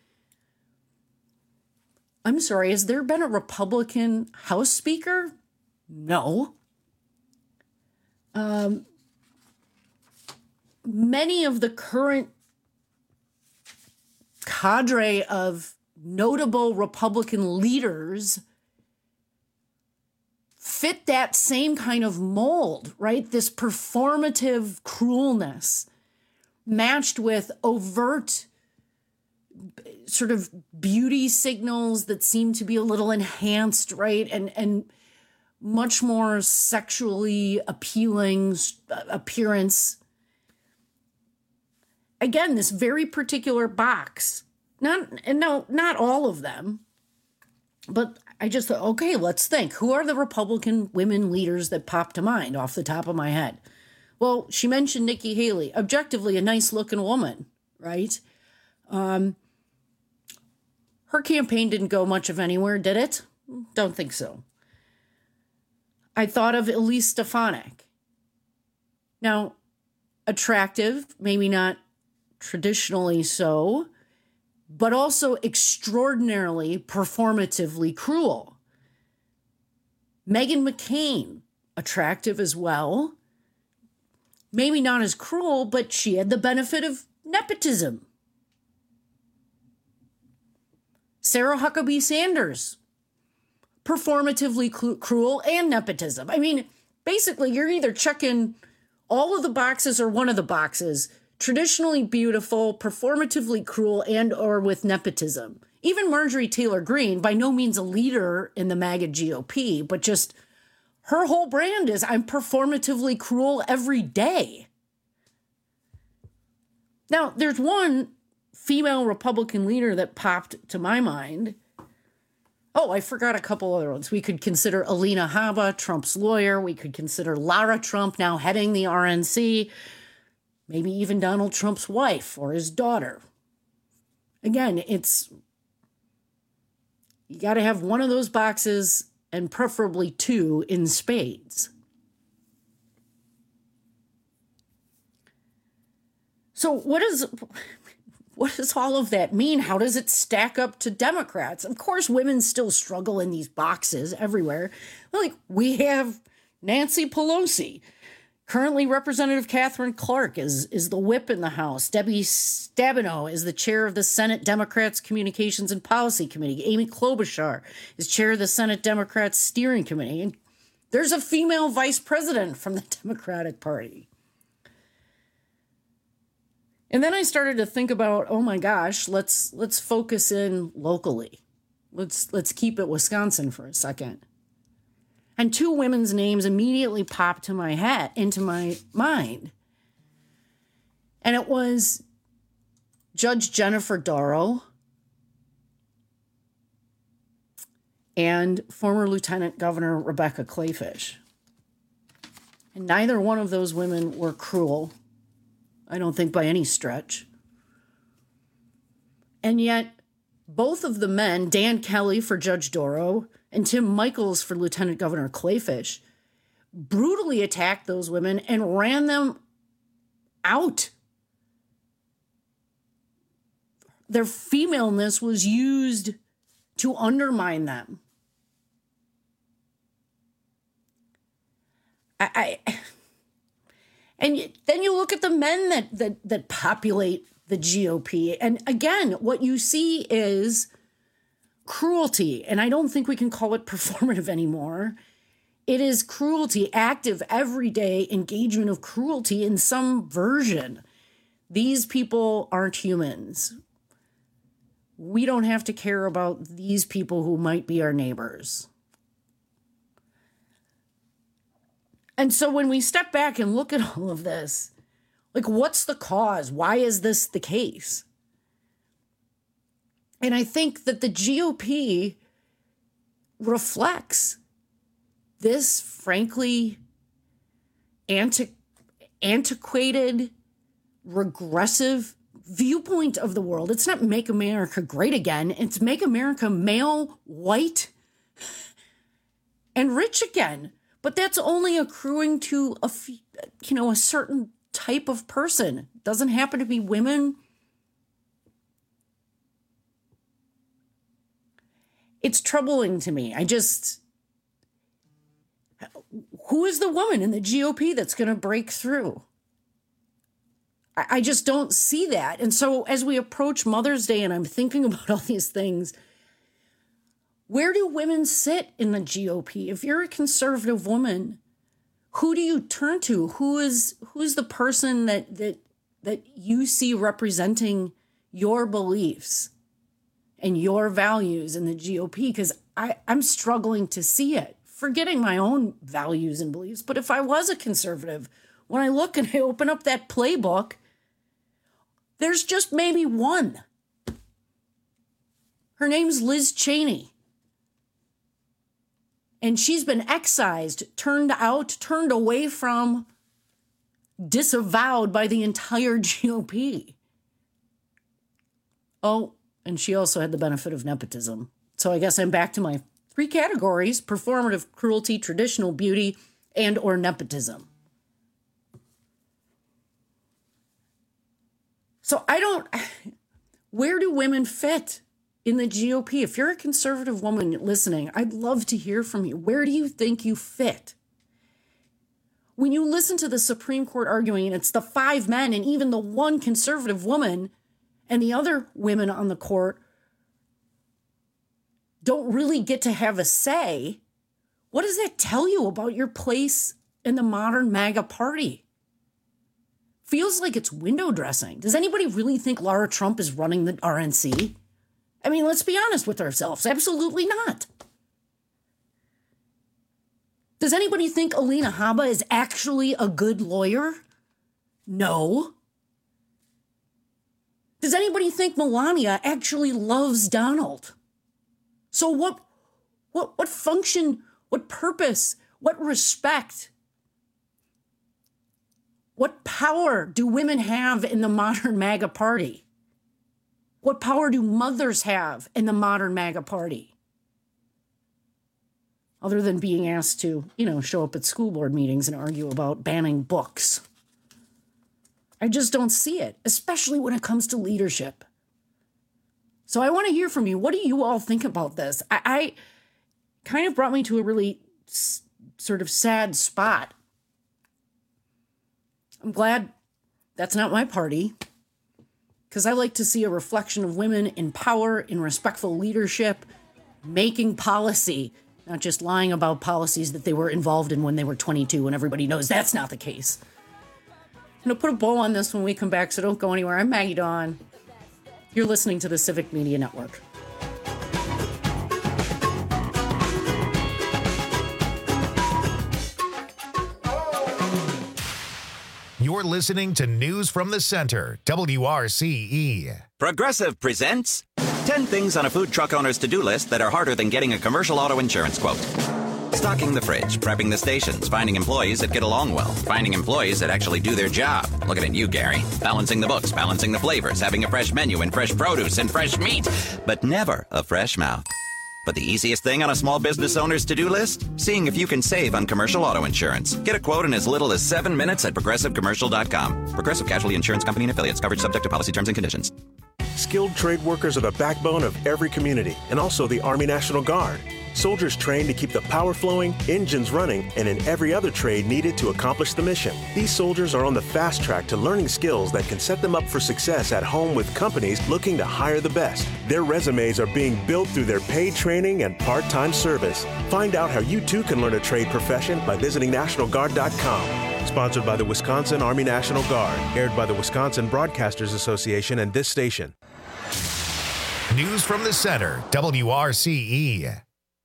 I'm sorry, has there been a Republican House Speaker? No. Many of the current cadre of notable Republican leaders fit that same kind of mold, right? This performative cruelness matched with overt sort of beauty signals that seem to be a little enhanced, right? And much more sexually appealing appearance. Again, this very particular box. Not all of them, but I just thought, okay, let's think. Who are the Republican women leaders that pop to mind off the top of my head? Well, she mentioned Nikki Haley, objectively a nice-looking woman, right? Her campaign didn't go much of anywhere, did it? Don't think so. I thought of Elise Stefanik. Now, attractive, maybe not traditionally so, but also extraordinarily performatively cruel. Meghan McCain, attractive as well. Maybe not as cruel, but she had the benefit of nepotism. Sarah Huckabee Sanders, performatively cruel and nepotism. I mean, basically, you're either checking all of the boxes or one of the boxes. Traditionally beautiful, performatively cruel, and or with nepotism. Even Marjorie Taylor Greene, by no means a leader in the MAGA GOP, but just her whole brand is I'm performatively cruel every day. Now, there's one female Republican leader that popped to my mind. Oh, I forgot a couple other ones. We could consider Alina Habba, Trump's lawyer. We could consider Lara Trump, now heading the RNC. Maybe even Donald Trump's wife or his daughter. Again, you got to have one of those boxes and preferably two in spades. So what does all of that mean? How does it stack up to Democrats? Of course, women still struggle in these boxes everywhere. Like, we have Nancy Pelosi. Currently, Representative Catherine Clark is the whip in the House. Debbie Stabenow is the chair of the Senate Democrats Communications and Policy Committee. Amy Klobuchar is chair of the Senate Democrats Steering Committee. And There's a female vice president from the Democratic Party. And then I started to think about, oh my gosh, let's focus in locally. Let's keep it Wisconsin for a second. And two women's names immediately popped into my mind. And it was Judge Jennifer Dorow and former Lieutenant Governor Rebecca Kleefisch. And neither one of those women were cruel, I don't think by any stretch. And yet, both of the men, Dan Kelly for Judge Dorow and Tim Michels for Lieutenant Governor Kleefisch, brutally attacked those women and ran them out. Their femaleness was used to undermine them. And then you look at the men that populate the GOP. And again, what you see is cruelty. And I don't think we can call it performative anymore. It is cruelty, active, everyday engagement of cruelty in some version. These people aren't humans. We don't have to care about these people who might be our neighbors. And so when we step back and look at all of this, like, what's the cause? Why is this the case? And I think that the GOP reflects this, frankly, antiquated, regressive viewpoint of the world. It's not make America great again. It's make America male, white, and rich again. But that's only accruing to a certain type of person. It doesn't happen to be women. It's troubling to me. Who is the woman in the GOP that's going to break through? I just don't see that. And so as we approach Mother's Day and I'm thinking about all these things, where do women sit in the GOP? If you're a conservative woman, who do you turn to? Who's the person that you see representing your beliefs and your values in the GOP? Because I'm struggling to see it, forgetting my own values and beliefs. But if I was a conservative, when I look and I open up that playbook, there's just maybe one. Her name's Liz Cheney. And she's been excised, turned away from, disavowed by the entire GOP. Oh, and she also had the benefit of nepotism. So I guess I'm back to my three categories: performative cruelty, traditional beauty, and or nepotism. So where do women fit in the GOP? If you're a conservative woman listening, I'd love to hear from you. Where do you think you fit? When you listen to the Supreme Court arguing, and it's the five men and even the one conservative woman, and the other women on the court don't really get to have a say, what does that tell you about your place in the modern MAGA party? Feels like it's window dressing. Does anybody really think Laura Trump is running the RNC? I mean, let's be honest with ourselves. Absolutely not. Does anybody think Alina Habba is actually a good lawyer? No. Does anybody think Melania actually loves Donald? So what function, what purpose, what respect, what power do women have in the modern MAGA party? What power do mothers have in the modern MAGA party? Other than being asked to, show up at school board meetings and argue about banning books. I just don't see it, especially when it comes to leadership. So I want to hear from you. What do you all think about this? I kind of brought me to a really sort of sad spot. I'm glad that's not my party, because I like to see a reflection of women in power, in respectful leadership, making policy. not just lying about policies that they were involved in when they were 22, and everybody knows that's not the case. I'm going to put a bow on this when we come back, so don't go anywhere. I'm Maggie Dawn. You're listening to the Civic Media Network. You're listening to News from the Center, WRCE. Progressive presents 10 things on a food truck owner's to-do list that are harder than getting a commercial auto insurance quote. Stocking the fridge, prepping the stations, finding employees that get along well, finding employees that actually do their job. Looking at you, Gary. Balancing the books, balancing the flavors, having a fresh menu and fresh produce and fresh meat, but never a fresh mouth. But the easiest thing on a small business owner's to-do list? Seeing if you can save on commercial auto insurance. Get a quote in as little as 7 minutes at progressivecommercial.com. Progressive Casualty Insurance Company and Affiliates. Coverage subject to policy terms and conditions. Skilled trade workers are the backbone of every community, and also the Army National Guard. Soldiers trained to keep the power flowing, engines running, and in every other trade needed to accomplish the mission. These soldiers are on the fast track to learning skills that can set them up for success at home with companies looking to hire the best. Their resumes are being built through their paid training and part-time service. Find out how you too can learn a trade profession by visiting NationalGuard.com. Sponsored by the Wisconsin Army National Guard. Aired by the Wisconsin Broadcasters Association and this station. News from the Center, WRCE.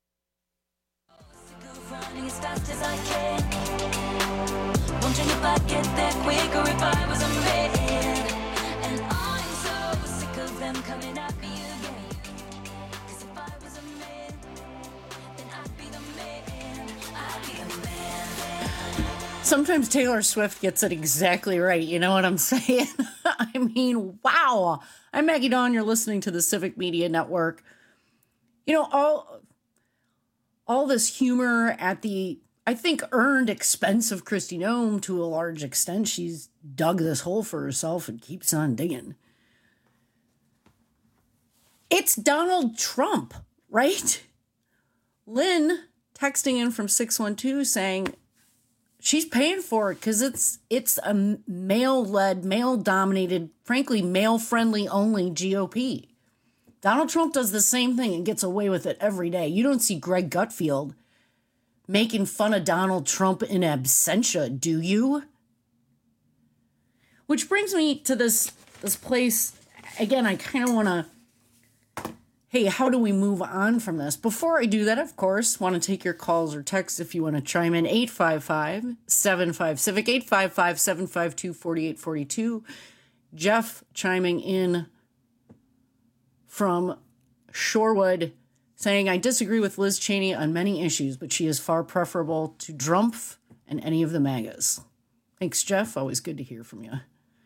Wondering if I'd get there quicker if I was a man. And I'm so sick of them coming at me again. 'Cause if I was a man, then I'd be the man. I'd be the man. Sometimes Taylor Swift gets it exactly right. You know what I'm saying? I mean, wow. I'm Maggie Dawn. You're listening to the Civic Media Network. You know, all this humor at the, I think, earned expense of Kristi Noem to a large extent. She's dug this hole for herself and keeps on digging. It's Donald Trump, right? Lynn texting in from 612 saying she's paying for it because it's a male-led, male-dominated, frankly, male-friendly only GOP. Donald Trump does the same thing and gets away with it every day. You don't see Greg Gutfeld making fun of Donald Trump in absentia, do you? Which brings me to this place. Again, I kind of want to, hey, how do we move on from this? Before I do that, of course, want to take your calls or texts if you want to chime in. 855-75-CIVIC, 855-752-4842. Jeff chiming in from Shorewood, saying, I disagree with Liz Cheney on many issues, but she is far preferable to Drumpf and any of the MAGAs. Thanks, Jeff. Always good to hear from you.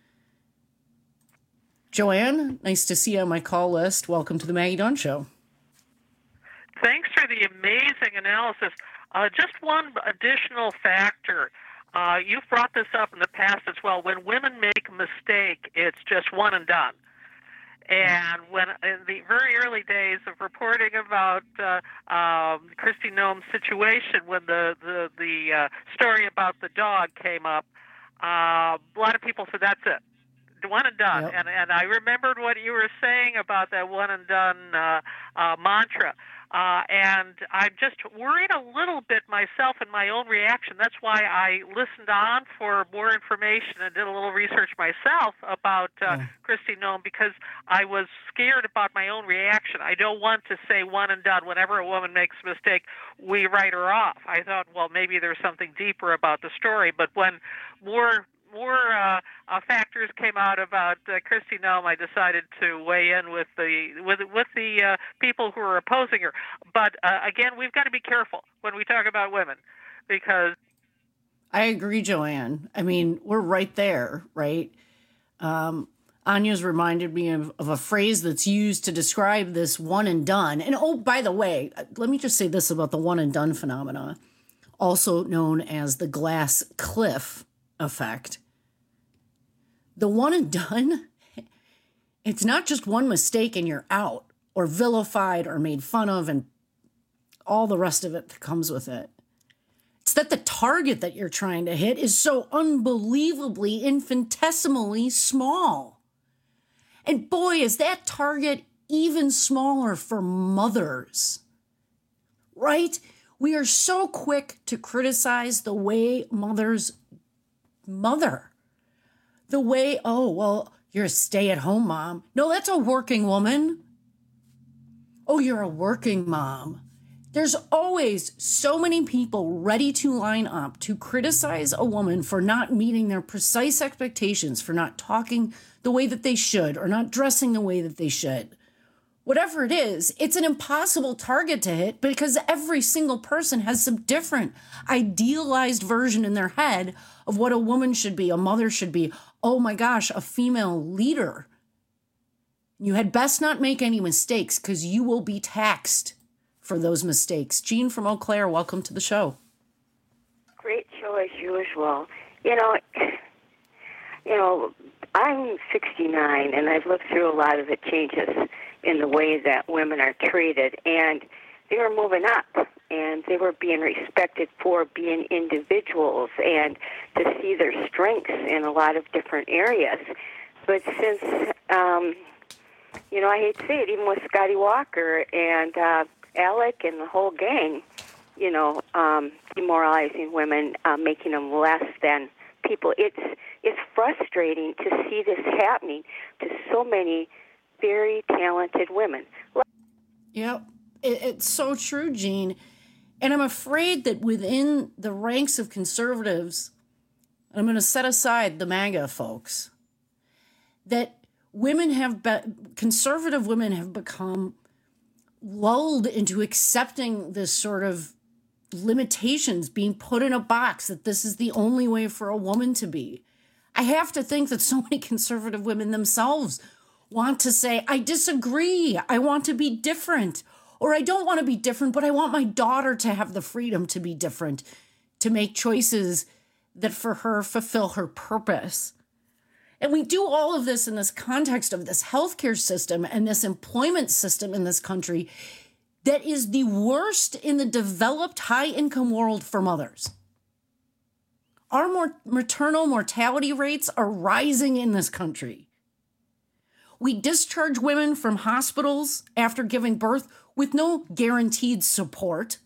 Joanne, nice to see you on my call list. Welcome to the Maggie Dawn Show. Thanks for the amazing analysis. Just one additional factor. You've brought this up in the past as well. When women make a mistake, it's just one and done. And when in the very early days of reporting about Kristi Noem's situation, when the story about the dog came up, a lot of people said, that's it, one and done. Yep. And I remembered what you were saying about that one and done mantra. And I'm just worried a little bit myself in my own reaction. That's why I listened on for more information and did a little research myself about Kristi Noem, because I was scared about my own reaction. I don't want to say one and done. Whenever a woman makes a mistake, we write her off. I thought, well, maybe there's something deeper about the story. But when more factors came out about Kristi Noem, I decided to weigh in with the people who are opposing her. But again, we've got to be careful when we talk about women, because I agree, Joanne. I mean, we're right there, right? Anya's reminded me of a phrase that's used to describe this one and done. And oh, by the way, let me just say this about the one and done phenomena, also known as the glass cliff effect. The one and done, it's not just one mistake and you're out, or vilified or made fun of and all the rest of it that comes with it. It's that the target that you're trying to hit is so unbelievably, infinitesimally small. And boy, is that target even smaller for mothers, right? We are so quick to criticize the way mothers mother. The way, oh, well, you're a stay-at-home mom. No, that's a working woman. Oh, you're a working mom. There's always so many people ready to line up to criticize a woman for not meeting their precise expectations, for not talking the way that they should, or not dressing the way that they should. Whatever it is, it's an impossible target to hit because every single person has some different idealized version in their head of what a woman should be, a mother should be. Oh my gosh, a female leader. You had best not make any mistakes because you will be taxed for those mistakes. Jean from Eau Claire, welcome to the show. Great show as usual. You know, I'm 69 and I've lived through a lot of the changes in the way that women are treated, and they were moving up and they were being respected for being individuals and to see their strengths in a lot of different areas. But since, I hate to say it, even with Scotty Walker and Alec and the whole gang, demoralizing women, making them less than people. It's frustrating to see this happening to so many very talented women. Yep, it's so true, Jean. And I'm afraid that within the ranks of conservatives, I'm going to set aside the MAGA folks, that conservative women have become lulled into accepting this sort of limitations, being put in a box, that this is the only way for a woman to be. I have to think that so many conservative women themselves want to say, I disagree, I want to be different, or I don't want to be different, but I want my daughter to have the freedom to be different, to make choices that for her fulfill her purpose. And we do all of this in this context of this healthcare system and this employment system in this country that is the worst in the developed high-income world for mothers. Our maternal mortality rates are rising in this country. We discharge women from hospitals after giving birth with no guaranteed support.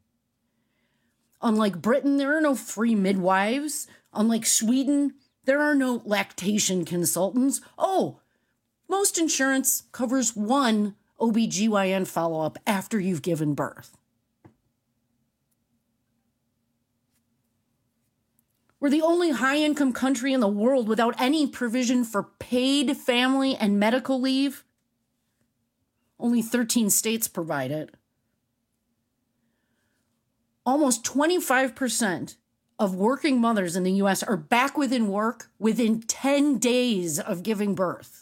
Unlike Britain, there are no free midwives. Unlike Sweden, there are no lactation consultants. Oh, most insurance covers one OBGYN follow-up after you've given birth. We're the only high-income country in the world without any provision for paid family and medical leave. Only 13 states provide it. Almost 25% of working mothers in the U.S. are back within work within 10 days of giving birth.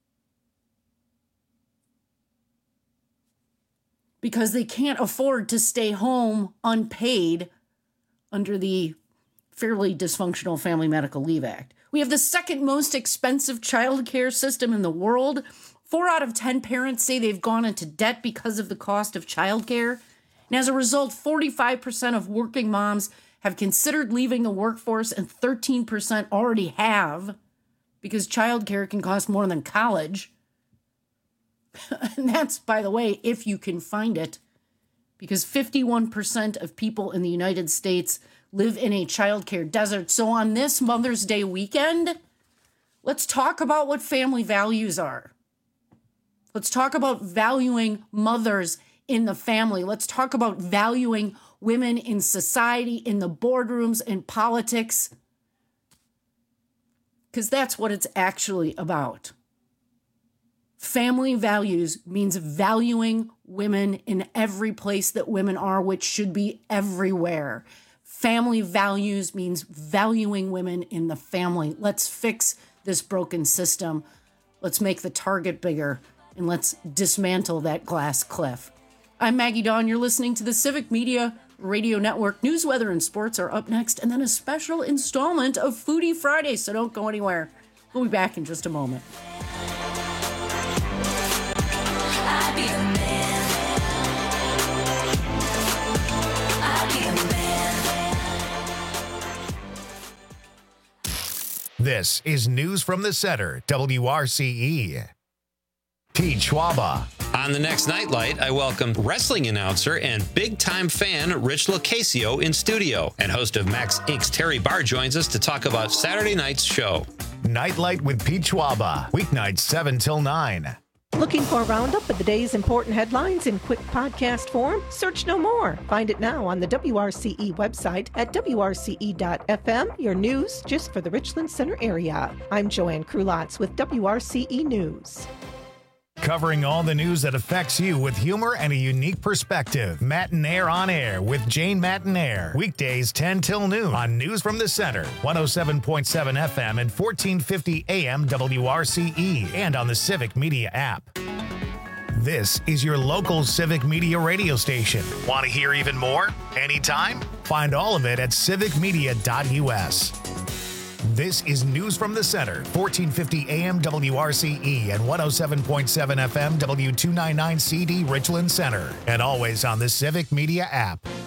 Because they can't afford to stay home unpaid under the fairly dysfunctional Family Medical Leave Act. We have the second most expensive child care system in the world. 4 out of 10 parents say they've gone into debt because of the cost of child care. And as a result, 45% of working moms have considered leaving the workforce, and 13% already have, because child care can cost more than college. And that's, by the way, if you can find it, because 51% of people in the United States live in a childcare desert. So on this Mother's Day weekend, let's talk about what family values are. Let's talk about valuing mothers in the family. Let's talk about valuing women in society, in the boardrooms, in politics, because that's what it's actually about. Family values means valuing women in every place that women are, which should be everywhere. Family values means valuing women in the family. Let's fix this broken system. Let's make the target bigger, and let's dismantle that glass cliff. I'm Maggie Dawn. You're listening to the Civic Media Radio Network. News, weather, and sports are up next, and then a special installment of Foodie Friday, so don't go anywhere. We'll be back in just a moment. This is News from the Center, WRCE. Pete Schwaba. On the next Nightlight, I welcome wrestling announcer and big-time fan Rich Locasio in studio. And host of Max Inc.'s Terry Barr joins us to talk about Saturday night's show. Nightlight with Pete Schwaba. Weeknights 7 till 9. Looking for a roundup of the day's important headlines in quick podcast form? Search no more. Find it now on the WRCE website at WRCE.FM, your news just for the Richland Center area. I'm Joanne Krulotz with WRCE News. Covering all the news that affects you with humor and a unique perspective. Matinaire on Air with Jane Matinaire. Weekdays 10 till noon on News from the Center, 107.7 FM and 1450 AM WRCE, and on the Civic Media app. This is your local Civic Media radio station. Want to hear even more? Anytime? Find all of it at civicmedia.us. This is News from the Center, 1450 AM WRCE and 107.7 FM W299CD Richland Center, and always on the Civic Media app.